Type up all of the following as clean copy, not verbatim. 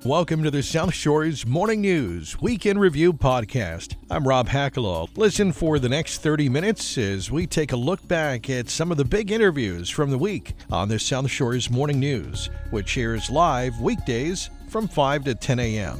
Welcome to the South Shore's Morning News Weekend Review Podcast. I'm Rob Hackalaw. Listen for the next 30 minutes as we take a look back at some of the big interviews from the week on the South Shore's Morning News, which airs live weekdays from 5 to 10 a.m.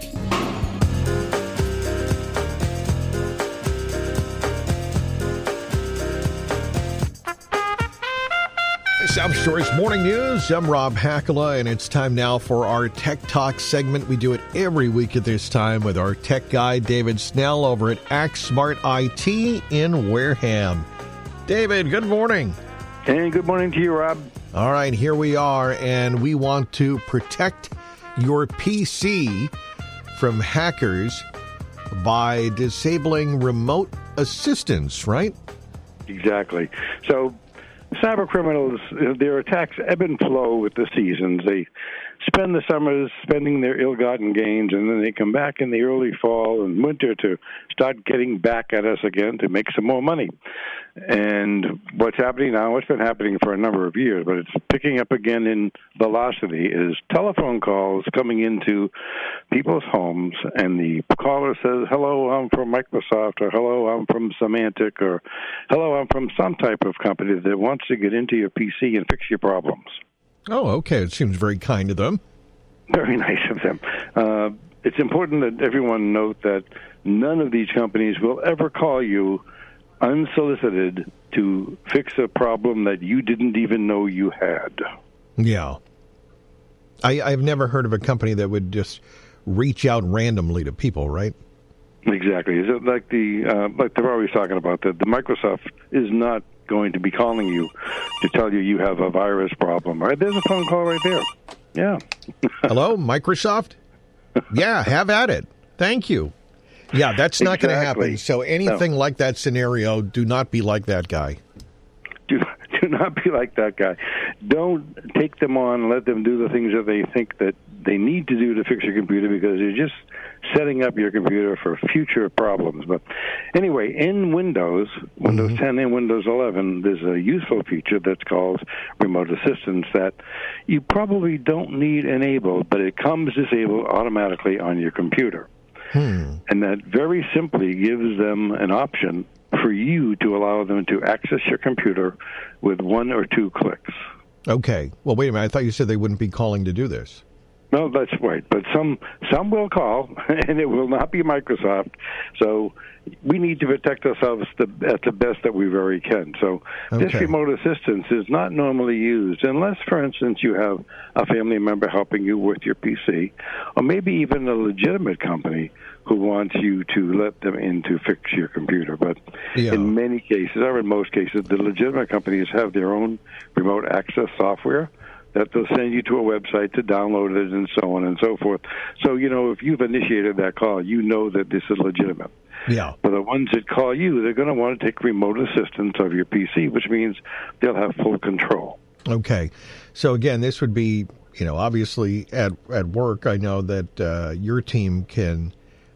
South Shore's Morning News. I'm Rob Hackalaw, and it's time now for our Tech Talk segment. We do it every week at this time with our tech guy, David Snell, over at ActSmart IT in Wareham. David, good morning. Hey, good morning to you, Rob. All right, here we are, and we want to protect your PC from hackers by disabling remote assistance, right? Exactly. So cyber criminals, their attacks ebb and flow with the seasons. They spend the summers spending their ill-gotten gains, and then they come back in the early fall and winter to start getting back at us again to make some more money. And what's happening now, what's been happening for a number of years, but it's picking up again in velocity, is telephone calls coming into people's homes, and the caller says, hello, I'm from Microsoft, or hello, I'm from Symantec, or hello, I'm from some type of company that wants to get into your PC and fix your problems. Oh, okay. It seems very kind of them. Very nice of them. It's important that everyone note that none of these companies will ever call you unsolicited to fix a problem that you didn't even know you had. Yeah. I've never heard of a company that would just reach out randomly to people, right? Exactly. Is it like they're always talking about that the Microsoft is not going to be calling you to tell you have a virus problem. Right? There's a phone call right there. Yeah. Hello, Microsoft? Yeah, have at it. Thank you. Yeah, that's not going to happen. So anything like that scenario, do not be like that guy. Do not be like that guy. Don't take them on and let them do the things that they think that they need to do to fix your computer, because you're just setting up your computer for future problems. But anyway, in Windows 10 and Windows 11, there's a useful feature that's called remote assistance that you probably don't need enabled, but it comes disabled automatically on your computer. And that very simply gives them an option for you to allow them to access your computer with 1 or 2 clicks. Okay. Well, wait a minute. I thought you said they wouldn't be calling to do this. No, that's right. But some will call, and it will not be Microsoft. So we need to protect ourselves at the best that we very can. So this remote assistance is not normally used unless, for instance, you have a family member helping you with your PC, or maybe even a legitimate company who wants you to let them in to fix your computer. But in many cases, or in most cases, the legitimate companies have their own remote access software that they'll send you to a website to download it and so on and so forth. So, if you've initiated that call, you know that this is legitimate. Yeah. But the ones that call you, they're going to want to take remote assistance of your PC, which means they'll have full control. Okay. So, again, this would be, obviously at work, I know that your team can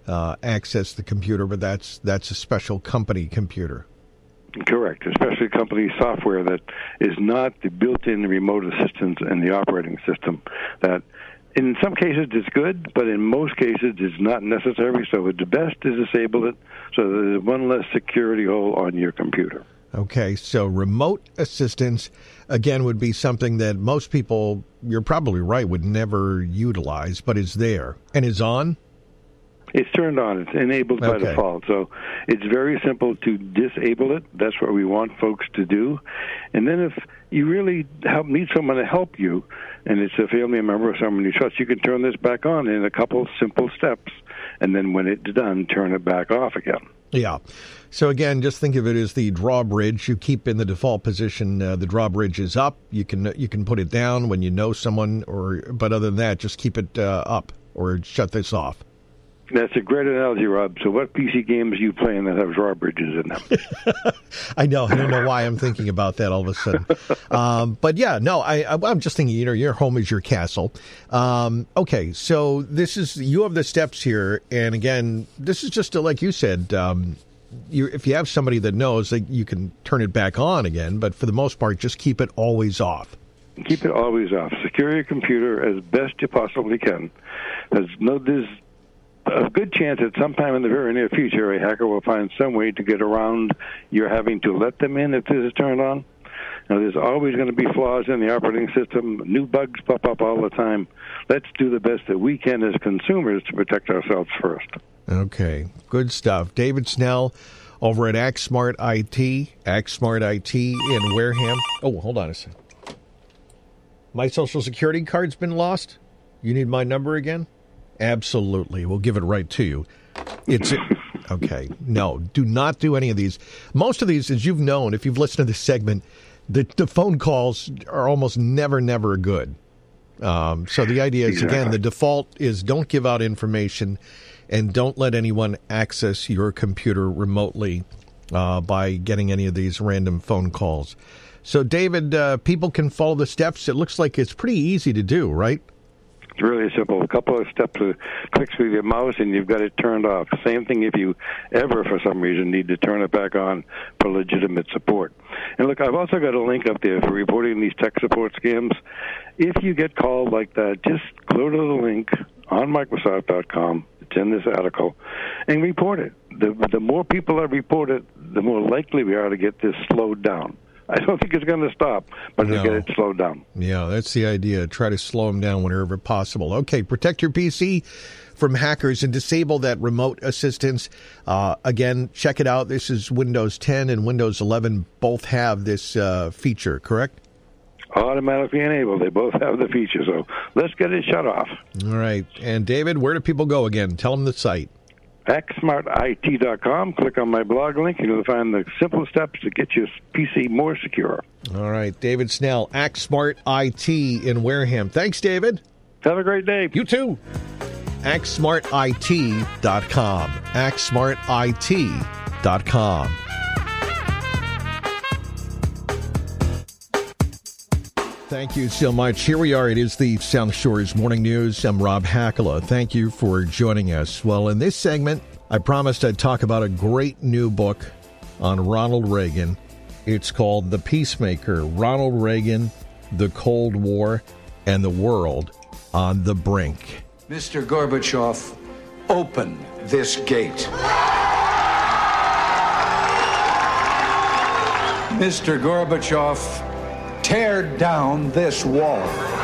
access the computer, but that's a special company computer. Correct, especially company software that is not the built-in remote assistance in the operating system. That in some cases it's good, but in most cases it's not necessary, so it's best to disable it so that there's one less security hole on your computer. Okay, so remote assistance, again, would be something that most people, you're probably right, would never utilize, but is there and is on? It's turned on. It's enabled by default. So it's very simple to disable it. That's what we want folks to do. And then if you really need someone to help you, and it's a family member or someone you trust, you can turn this back on in a couple simple steps. And then when it's done, turn it back off again. Yeah. So again, just think of it as the drawbridge. You keep in the default position. The drawbridge is up. You can put it down when you know someone, but other than that, just keep it up or shut this off. That's a great analogy, Rob. So what PC games are you playing that have drawbridges in them? I know. I don't know why I'm thinking about that all of a sudden. But yeah, no, I'm just thinking, your home is your castle. Okay, so you have the steps here. And again, this is just like you said, if you have somebody that knows, you can turn it back on again. But for the most part, just keep it always off. Keep it always off. Secure your computer as best you possibly can. There's a good chance that sometime in the very near future, a hacker will find some way to get around your having to let them in if this is turned on. Now, there's always going to be flaws in the operating system. New bugs pop up all the time. Let's do the best that we can as consumers to protect ourselves first. Okay, good stuff. David Snell over at ActSmart IT in Wareham. Oh, hold on a second. My Social Security card's been lost? You need my number again? Absolutely. We'll give it right to you. Okay. No, do not do any of these. Most of these, as you've known, if you've listened to this segment, the phone calls are almost never good. So the idea is, again, the default is don't give out information and don't let anyone access your computer remotely by getting any of these random phone calls. So, David, people can follow the steps. It looks like it's pretty easy to do, right? It's really simple. A couple of steps, clicks with your mouse, and you've got it turned off. Same thing if you ever, for some reason, need to turn it back on for legitimate support. And look, I've also got a link up there for reporting these tech support scams. If you get called like that, just go to the link on Microsoft.com. It's in this article, and report it. The more people that report it, the more likely we are to get this slowed down. I don't think it's going to stop, but it'll get it slowed down. Yeah, that's the idea. Try to slow them down whenever possible. Okay, protect your PC from hackers and disable that remote assistance. Again, check it out. This is Windows 10 and Windows 11 both have this feature, correct? Automatically enabled. They both have the feature, so let's get it shut off. All right. And, David, where do people go again? Tell them the site. ActSmartIT.com. Click on my blog link, and you'll find the simple steps to get your PC more secure. All right. David Snell, ActSmart IT in Wareham. Thanks, David. Have a great day. You too. ActSmartIT.com. ActSmartIT.com. Thank you so much. Here we are. It is the South Shores Morning News. I'm Rob Hakala. Thank you for joining us. Well, in this segment, I promised I'd talk about a great new book on Ronald Reagan. It's called The Peacemaker, Ronald Reagan, the Cold War, and the World on the Brink. Mr. Gorbachev, open this gate. Mr. Gorbachev, tear down this wall.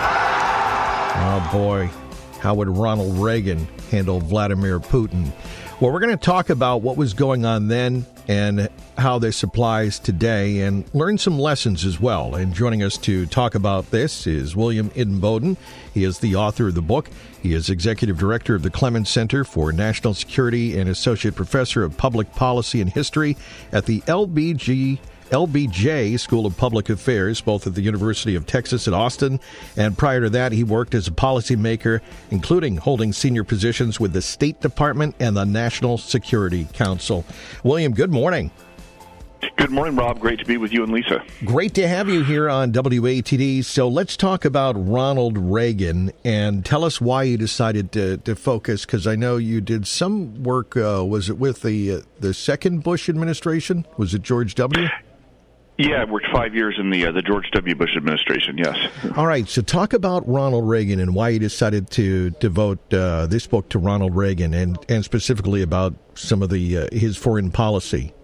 Oh, boy. How would Ronald Reagan handle Vladimir Putin? Well, we're going to talk about what was going on then and how this applies today and learn some lessons as well. And joining us to talk about this is William Idden-Bowden. He is the author of the book. He is executive director of the Clements Center for National Security and associate professor of public policy and history at the LBJ School of Public Affairs, both at the University of Texas at Austin, and prior to that, he worked as a policymaker, including holding senior positions with the State Department and the National Security Council. William, good morning. Good morning, Rob. Great to be with you and Lisa. Great to have you here on WATD. So let's talk about Ronald Reagan and tell us why you decided to focus, because I know you did some work, was it with the second Bush administration? Was it George W.? Yeah, I worked 5 years in the George W. Bush administration, yes. All right, so talk about Ronald Reagan and why you decided to devote this book to Ronald Reagan and specifically about some of his foreign policy.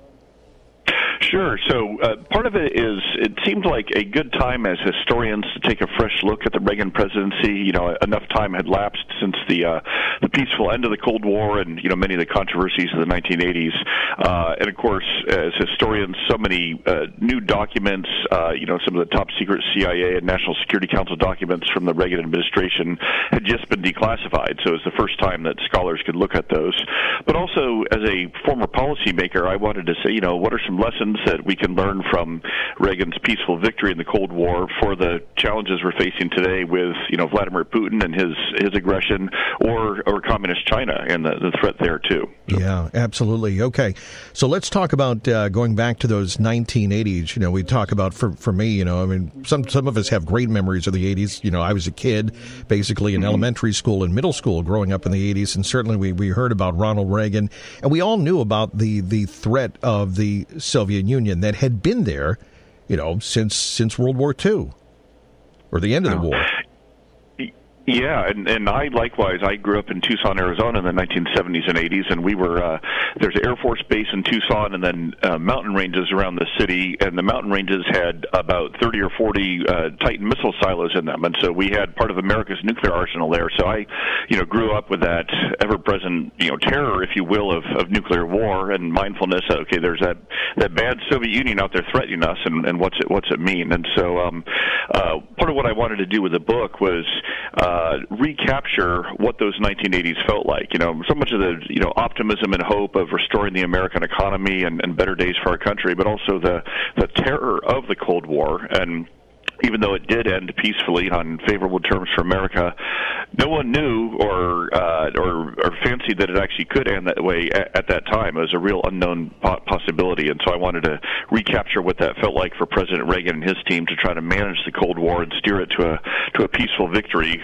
Sure. So part of it is it seemed like a good time as historians to take a fresh look at the Reagan presidency. You know, enough time had lapsed since the peaceful end of the Cold War and, you know, many of the controversies of the 1980s. And, of course, as historians, so many new documents, you know, some of the top secret CIA and National Security Council documents from the Reagan administration had just been declassified. So it was the first time that scholars could look at those. But also, as a former policymaker, I wanted to say, you know, what are some lessons that we can learn from Reagan's peaceful victory in the Cold War for the challenges we're facing today with, you know, Vladimir Putin and his aggression or communist China and the threat there too. Yeah, absolutely. Okay. So let's talk about going back to those 1980s. You know, we talk about, for me, you know, I mean, some of us have great memories of the 80s. You know, I was a kid basically in elementary school and middle school growing up in the 80s, and certainly we heard about Ronald Reagan, and we all knew about the threat of the Soviet Union that had been there, you know, since World War II. or the end of the war. Yeah, and I likewise, I grew up in Tucson, Arizona in the 1970s and 80s, and we were, there's an Air Force base in Tucson and then mountain ranges around the city, and the mountain ranges had about 30 or 40 Titan missile silos in them, and so we had part of America's nuclear arsenal there. So I, grew up with that ever-present, terror, if you will, of nuclear war and mindfulness. Okay, there's that bad Soviet Union out there threatening us, and what's it mean? And so part of what I wanted to do with the book was recapture what those 1980s felt like. So much of the optimism and hope of restoring the American economy and better days for our country, but also the terror of the Cold War. And even though it did end peacefully on favorable terms for America, no one knew or fancied that it actually could end that way at that time. It was a real unknown possibility, and so I wanted to recapture what that felt like for President Reagan and his team to try to manage the Cold War and steer it to a peaceful victory.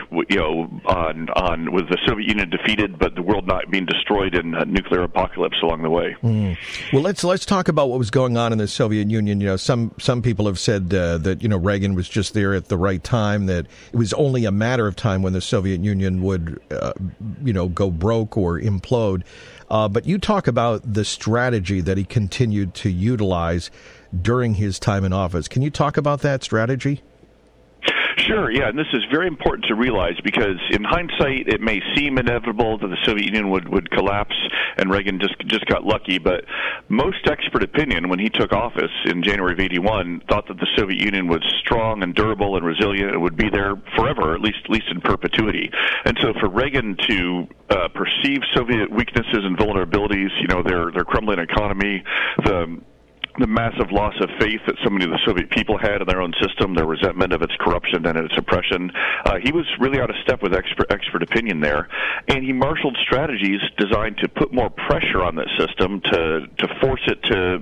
On with the Soviet Union defeated, but the world not being destroyed in a nuclear apocalypse along the way. Well, let's talk about what was going on in the Soviet Union. Some people have said that Reagan was just there at the right time, that it was only a matter of time when the Soviet Union would, go broke or implode. But you talk about the strategy that he continued to utilize during his time in office. Can you talk about that strategy? Sure, yeah, and this is very important to realize because in hindsight it may seem inevitable that the Soviet Union would collapse and Reagan just got lucky, but most expert opinion when he took office in January of 81 thought that the Soviet Union was strong and durable and resilient and would be there forever, at least in perpetuity. And so for Reagan to perceive Soviet weaknesses and vulnerabilities, their crumbling economy, the massive loss of faith that so many of the Soviet people had in their own system, their resentment of its corruption and its oppression. He was really out of step with expert opinion there, and he marshaled strategies designed to put more pressure on that system to force it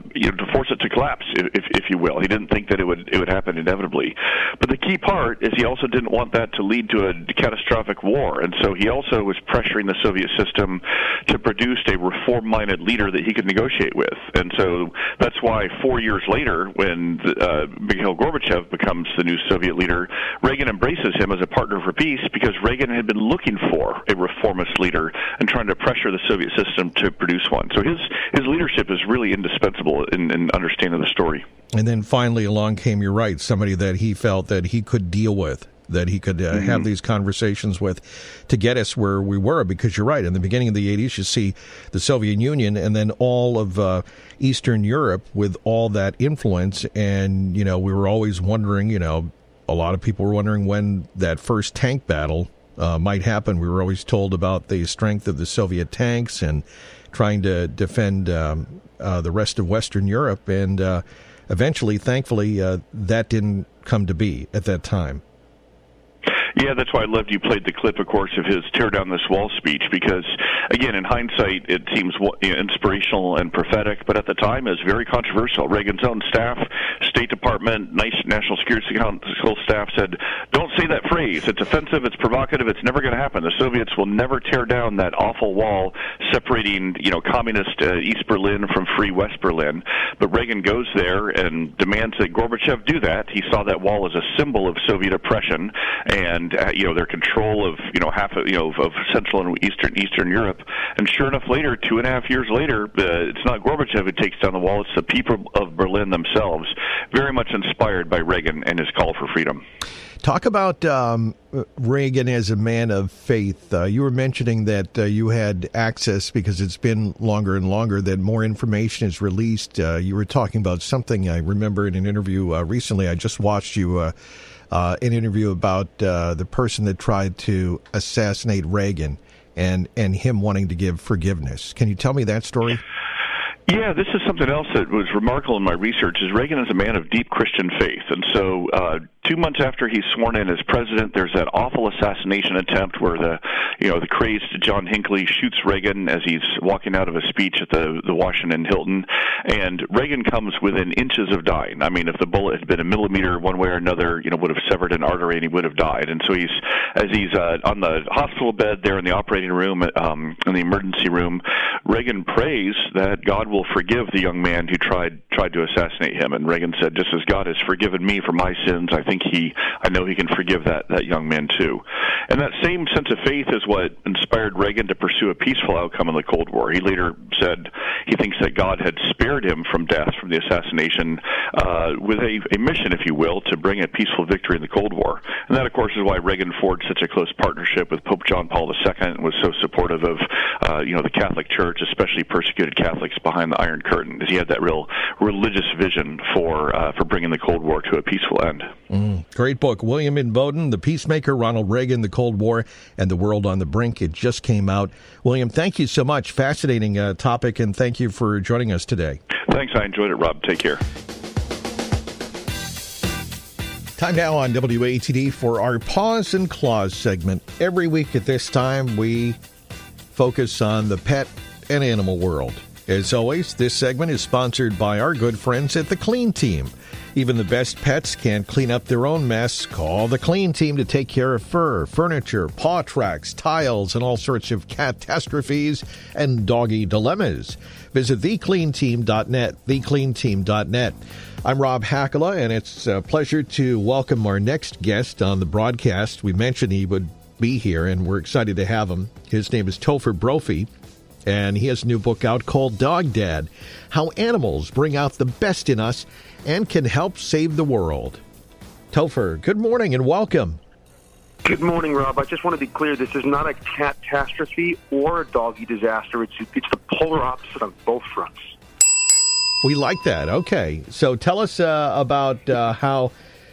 to collapse, if you will. He didn't think that it would happen inevitably, but the key part is he also didn't want that to lead to a catastrophic war, and so he also was pressuring the Soviet system to produce a reform-minded leader that he could negotiate with, and so that's why 4 years later, when Mikhail Gorbachev becomes the new Soviet leader, Reagan embraces him as a partner for peace because Reagan had been looking for a reformist leader and trying to pressure the Soviet system to produce one. So his leadership is really indispensable in understanding the story. And then finally along came, you're right, somebody that he felt that he could deal with, that he could have these conversations with to get us where we were, because you're right. In the beginning of the 80s, you see the Soviet Union and then all of Eastern Europe with all that influence. And, we were always wondering, a lot of people were wondering when that first tank battle might happen. We were always told about the strength of the Soviet tanks and trying to defend the rest of Western Europe. And eventually, thankfully, that didn't come to be at that time. Yeah, that's why I loved you played the clip, of course, of his Tear Down This Wall speech, because, again, in hindsight, it seems inspirational and prophetic, but at the time it was very controversial. Reagan's own staff, State Department, National Security Council staff said, don't say that phrase. It's offensive, it's provocative, it's never going to happen. The Soviets will never tear down that awful wall separating, communist East Berlin from free West Berlin. But Reagan goes there and demands that Gorbachev do that. He saw that wall as a symbol of Soviet oppression and their control of half of Central and Eastern Europe, and sure enough, later 2.5 years later, it's not Gorbachev who takes down the wall; it's the people of Berlin themselves, very much inspired by Reagan and his call for freedom. Talk about Reagan as a man of faith. You were mentioning that you had access, because it's been longer and longer, that more information is released. You were talking about something I remember in an interview recently. I just watched you. An interview about the person that tried to assassinate Reagan and him wanting to give forgiveness. Can you tell me that story? Yeah, this is something else that was remarkable in my research, is Reagan is a man of deep Christian faith. And so 2 months after he's sworn in as president, there's that awful assassination attempt where the crazed John Hinckley shoots Reagan as he's walking out of a speech at the Washington Hilton. And Reagan comes within inches of dying. I mean, if the bullet had been a millimeter one way or another, would have severed an artery and he would have died. And so as he's on the hospital bed there in the operating room, in the emergency room, Reagan prays that God will forgive the young man who tried to assassinate him. And Reagan said, just as God has forgiven me for my sins, I think I know he can forgive that young man too. And that same sense of faith is what inspired Reagan to pursue a peaceful outcome in the Cold War. He later said he thinks that God had spared him from death, from the assassination, with a mission, if you will, to bring a peaceful victory in the Cold War. And that, of course, is why Reagan forged such a close partnership with Pope John Paul II and was so supportive of, the Catholic Church, especially persecuted Catholics behind the Iron Curtain, as he had that real religious vision for bringing the Cold War to a peaceful end. Great book. William Inboden, The Peacemaker, Ronald Reagan, The Cold War, and the World on the Brink. It just came out. William, thank you so much. Fascinating topic, and thank you for joining us today. Thanks. I enjoyed it, Rob. Take care. Time now on WATD for our Paws and Claws segment. Every week at this time, we focus on the pet and animal world. As always, this segment is sponsored by our good friends at The Clean Team. Even the best pets can't clean up their own mess. Call The Clean Team to take care of fur, furniture, paw tracks, tiles, and all sorts of catastrophes and doggy dilemmas. Visit thecleanteam.net, thecleanteam.net. I'm Rob Hakala, and it's a pleasure to welcome our next guest on the broadcast. We mentioned he would be here, and we're excited to have him. His name is Topher Brophy, and he has a new book out called Dog Dad, How Animals Bring Out the Best in Us and Can Help Save the World. Topher, good morning and welcome. Good morning, Rob. I just want to be clear, this is not a catastrophe or a doggy disaster. It's the polar opposite on both fronts. We like that. Okay. So tell us about how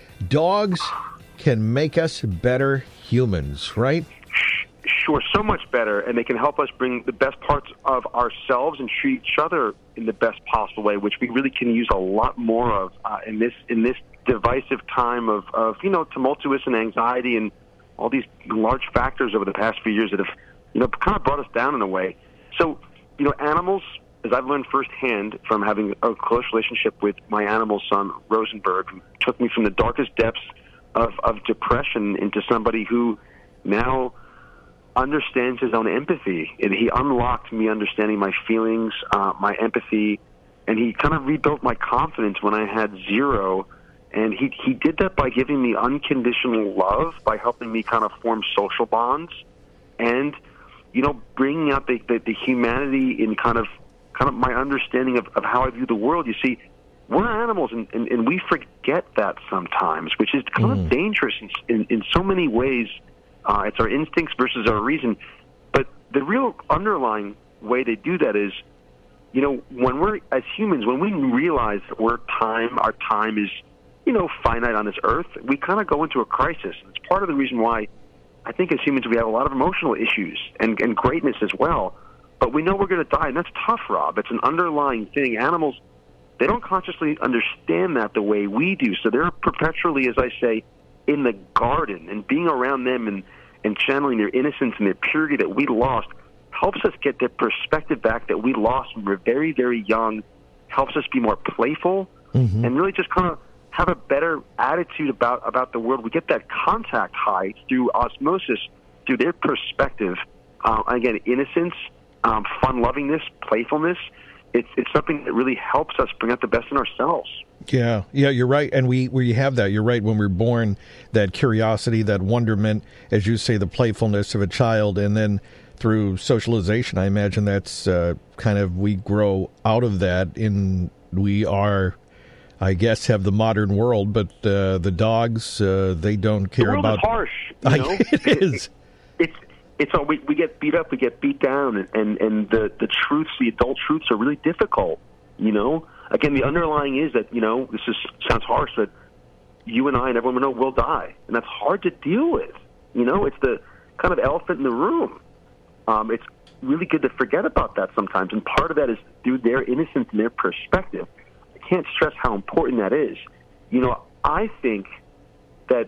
dogs can make us better humans, right? Sure, so much better, and they can help us bring the best parts of ourselves and treat each other in the best possible way, which we really can use a lot more of in this divisive time of tumultuous and anxiety and all these large factors over the past few years that have kind of brought us down in a way. So animals, as I've learned firsthand from having a close relationship with my animal son Rosenberg, who took me from the darkest depths of depression into somebody who now understands his own empathy, and he unlocked me understanding my feelings, my empathy, and he kind of rebuilt my confidence when I had zero. And he did that by giving me unconditional love, by helping me kind of form social bonds, and bringing out the humanity in kind of my understanding of how I view the world. You see, we're animals, and we forget that sometimes, which is kind of dangerous in so many ways. It's our instincts versus our reason. But the real underlying way they do that is, when we're, as humans, when we realize that our time is, finite on this earth, we kind of go into a crisis. It's part of the reason why I think as humans we have a lot of emotional issues and greatness as well. But we know we're going to die, and that's tough, Rob. It's an underlying thing. Animals, they don't consciously understand that the way we do. So they're perpetually, as I say, in the garden, and being around them and channeling their innocence and their purity that we lost helps us get the perspective back that we lost when we were very, very young, helps us be more playful, and really just kind of have a better attitude about the world. We get that contact high through osmosis, through their perspective. Again, innocence, fun-lovingness, playfulness, it's something that really helps us bring out the best in ourselves. Yeah, you're right. And we have that. You're right. When we're born, that curiosity, that wonderment, as you say, the playfulness of a child, and then through socialization, I imagine that's we grow out of that. We are, I guess, have the modern world, but the dogs, they don't care the world about. Is harsh. It is. It's all we get beat up, we get beat down, and the truths, the adult truths, are really difficult. Again, the underlying is that sounds harsh, that you and I and everyone we know will die, and that's hard to deal with. It's the kind of elephant in the room. It's really good to forget about that sometimes, and part of that is through their innocence and their perspective. I can't stress how important that is. I think that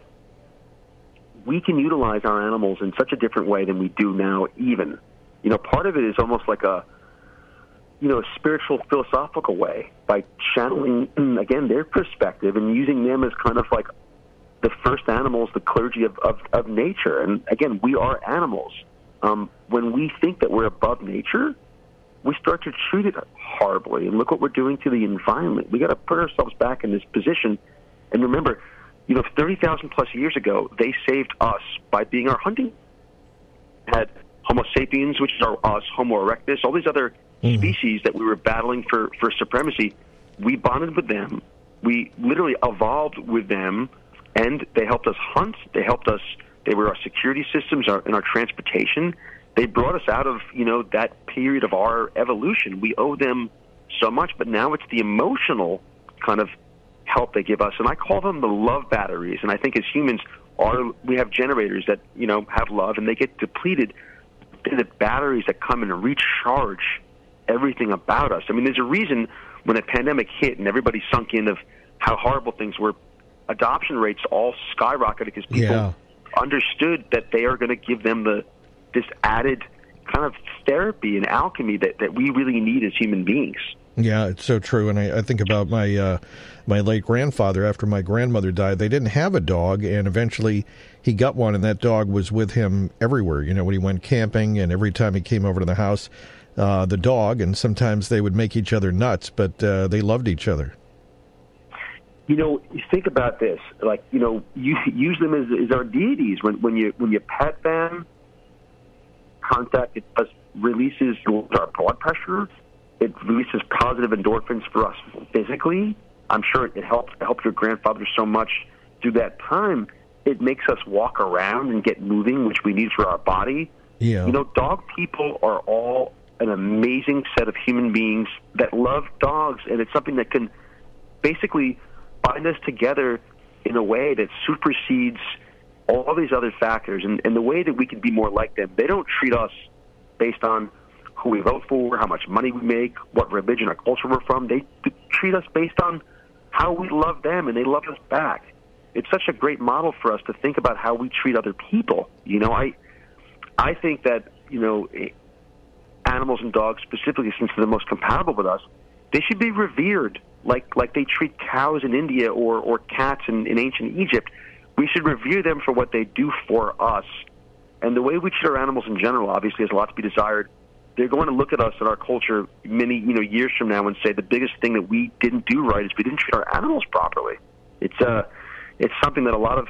we can utilize our animals in such a different way than we do now even. Part of it is almost like a spiritual, philosophical way, by channeling, again, their perspective and using them as kind of like the first animals, the clergy of nature. And again, we are animals. When we think that we're above nature, we start to treat it horribly. And look what we're doing to the environment. We got to put ourselves back in this position. And remember, 30,000 plus years ago, they saved us by being our hunting. Had Homo sapiens, which is us, Homo erectus, all these other species that we were battling for supremacy. We bonded with them. We literally evolved with them, and they helped us hunt. They were our security systems and our transportation. They brought us out of, that period of our evolution. We owe them so much, but now it's the emotional kind of help they give us, and I call them the love batteries. And I think as humans, we have generators that have love, and they get depleted. They're the batteries that come and recharge everything about us. I mean, there's a reason when a pandemic hit and everybody sunk in of how horrible things were, adoption rates all skyrocketed because people understood that they are going to give them this added kind of therapy and alchemy that we really need as human beings. Yeah, it's so true. And I think about my late grandfather. After my grandmother died, they didn't have a dog, and eventually he got one, and that dog was with him everywhere. When he went camping, and every time he came over to the house, the dog, and sometimes they would make each other nuts, but they loved each other. You think about this, you use them as our deities. When you pet them, contact, it releases our blood pressure. It releases positive endorphins for us physically. I'm sure it helped your grandfather so much through that time. It makes us walk around and get moving, which we need for our body. Yeah. Dog people are all an amazing set of human beings that love dogs, and it's something that can basically bind us together in a way that supersedes all these other factors. And the way that we can be more like them, they don't treat us based on who we vote for, how much money we make, what religion or culture we're from. They treat us based on how we love them, and they love us back. It's such a great model for us to think about how we treat other people. I think that, animals and dogs specifically, since they're the most compatible with us, they should be revered like they treat cows in India or cats in ancient Egypt. We should revere them for what they do for us. And the way we treat our animals in general, obviously, has a lot to be desired. They're going to look at us and our culture many years from now and say the biggest thing that we didn't do right is we didn't treat our animals properly. It's something that a lot of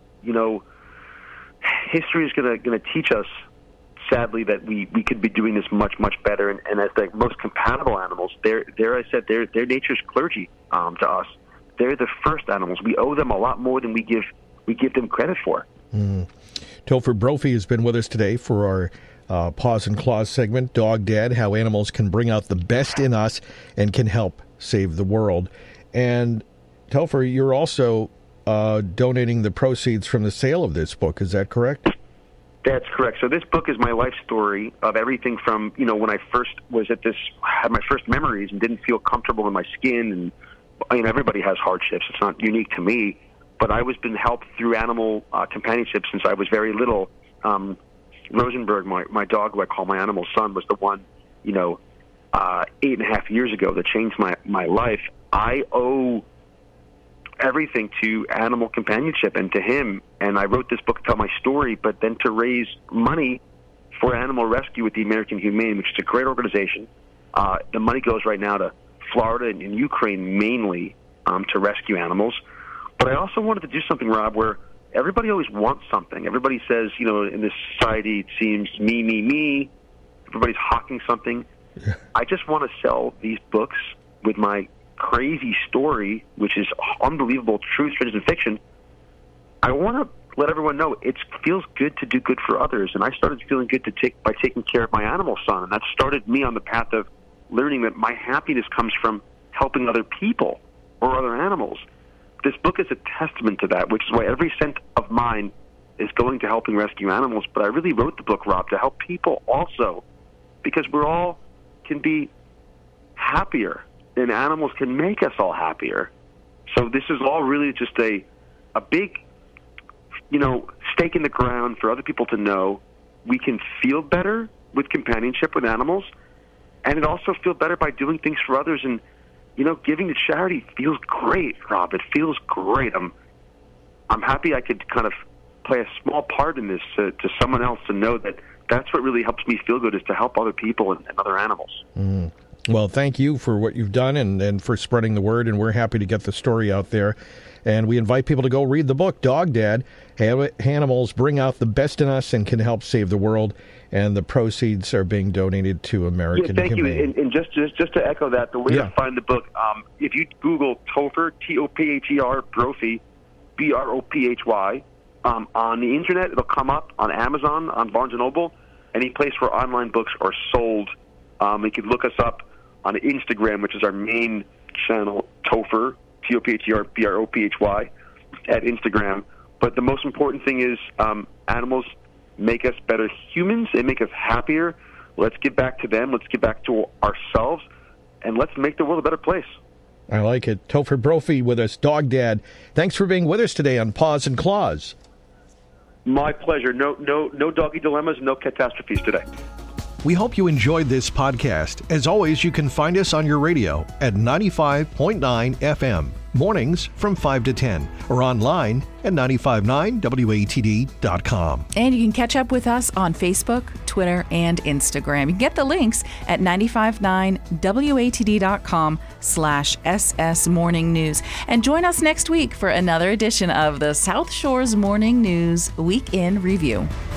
history is going to teach us. Sadly, that we could be doing this much better. And as the most compatible animals, they're nature's clergy to us. They're the first animals. We owe them a lot more than we give them credit for. Topher Brophy has been with us today for our Paws and Claws segment, Dog Dad, how animals can bring out the best in us and can help save the world. And Topher, you're also donating the proceeds from the sale of this book. Is that correct? That's correct. So this book is my life story of everything from, when I first had my first memories and didn't feel comfortable in my skin. And, everybody has hardships. It's not unique to me. But I was been helped through animal companionship since I was very little. Rosenberg, my dog, who I call my animal son, was the one, 8.5 years ago that changed my life. I owe everything to animal companionship and to him. And I wrote this book to tell my story, but then to raise money for animal rescue with the American Humane, which is a great organization. The money goes right now to Florida and Ukraine mainly to rescue animals. But I also wanted to do something, Rob, where everybody always wants something. Everybody says, in this society, it seems me. Everybody's hawking something. Yeah. I just want to sell these books with my crazy story, which is unbelievable truth, fiction, fiction. I want to let everyone know it feels good to do good for others, and I started feeling good by taking care of my animal son, and that started me on the path of learning that my happiness comes from helping other people or other animals. This book is a testament to that, which is why every cent of mine is going to helping rescue animals. But I really wrote the book, Rob, to help people also, because we're all can be happier, and animals can make us all happier. So this is all really just a big, stake in the ground for other people to know we can feel better with companionship with animals, and it also feel better by doing things for others. And giving to charity feels great, Rob. It feels great. I'm happy I could kind of play a small part in this to someone else to know that that's what really helps me feel good, is to help other people and other animals. Well, thank you for what you've done and for spreading the word, and we're happy to get the story out there. And we invite people to go read the book, Dog Dad, Animals Bring Out the Best in Us and Can Help Save the World. And the proceeds are being donated to American Thank Humane. you. And just to echo that, the way to find the book, if you Google Topher, Topher, Brophy, Brophy, on the internet, it'll come up on Amazon, on Barnes & Noble, any place where online books are sold. You can look us up on Instagram, which is our main channel, Topher, Topher, Brophy, at Instagram. But the most important thing is animals make us better humans. They make us happier. Let's give back to them. Let's give back to ourselves. And let's make the world a better place. I like it. Topher Brophy with us, Dog Dad. Thanks for being with us today on Paws and Claws. My pleasure. No doggy dilemmas, no catastrophes today. We hope you enjoyed this podcast. As always, you can find us on your radio at 95.9 FM, mornings from 5 to 10, or online at 959watd.com. And you can catch up with us on Facebook, Twitter, and Instagram. You can get the links at 959watd.com/SS Morning News. And join us next week for another edition of the South Shores Morning News Week in Review.